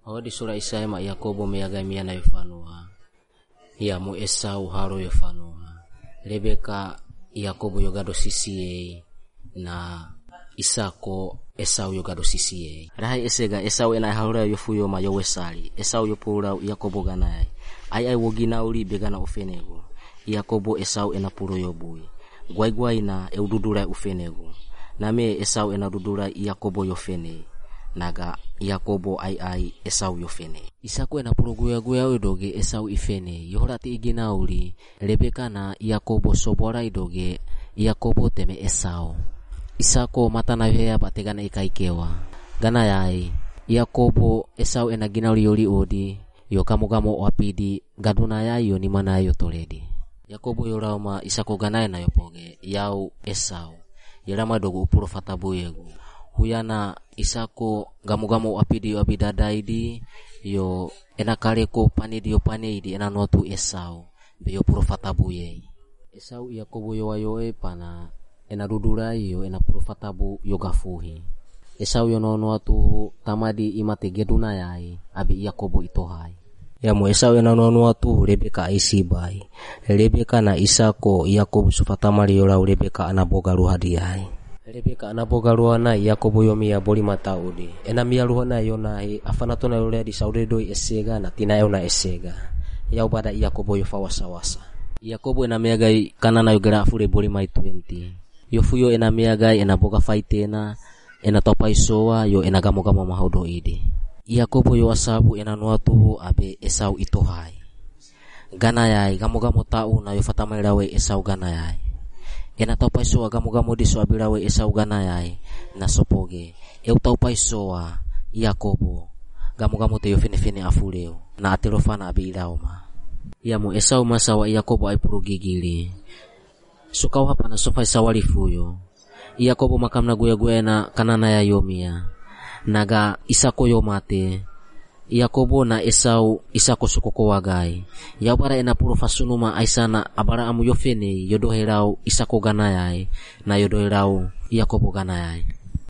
Di sura Isaya ma Yakobo meyagamia na yofanua. Ya mu Esau haro yofanua. Rebeka Yakobo yogado CCA na Isako Esau yogado CCA. Rahai esega Esau ena haura yofuyo ma yowesali. Esau yopura Yakobo ganai. Ai wogina uli begana ofenego. Yakobo Esau ena puro yobui. Gwai na eududura ufenego. Name Esau ena dudura Yakobo yofene. Naga Yakobo ai Esau yofene. Isako ena puro guya udoge Esau ifene. Yohorati igina uli. Rebeka na Yakobo sobora idoge. Yakobo teme Esau. Isako matana hea bategana ikaikewa. Gana yai. Yakobo Esau ena gina uli yoli odi. Yo kamugamo wapidi. Gaduna yai yo nimana yo toledi. Yakobo yorauma Isako ganai na yopoge. Yau Esau. Yerama dogo upuro fatabu yegu. Huyana Isako gamu wapidi yo abidadaidi. Yo enakareko panidi yo paneidi ena notu Esau. Be yo puro fatabu yei. Esau Yakobo yowayoe pana ena dudurai yo ena puro fatabu yo gafuhi. Esau yonono atu tamadi imate geduna yai abi Yakobo itohai. Yamu Esau ena nono atu Rebeka isibai. Rebeka na Isako Yakobo sufatamari yorau Rebeka anaboga ruhadiai. Rebeka anaboga ruhana Yakobo yomi ya boli mataudi. Ena mia ruhana yonahi afanatona yore di sauredo esega na tina euna esega. Yau bada Yakobo yofawasa. Yakobo ena meagai kanana yogera fure boli mai 20. Yofuyo ena meagai ena boga faitena ena topaisoa yo ena gamo mahaudo ide. Yakobo yo asabu ena nuatu abe Esau itohai. Gana yai gamo tau na yo fatamarawe Esau gana yai. Ena topaisoa gamo diso abirawe Esau gana yai na sopoge. Eu topaisoa Yakobo gamo te yo fene afureo na aterofana abirauma. Yamu Esau masawa Yakobo ay puro gigili. Sukaw hapa na sofay sawali fuyo. Yakobo makam na guya na kanana ya yomia. Naga Isako yomate. Yakobo na Esau Isako sukoko wagay. Yabara ena puro fasunuma ay sana abara amu yofene yodoherau Isako ganayay na yodoherau Yakobo ganayay.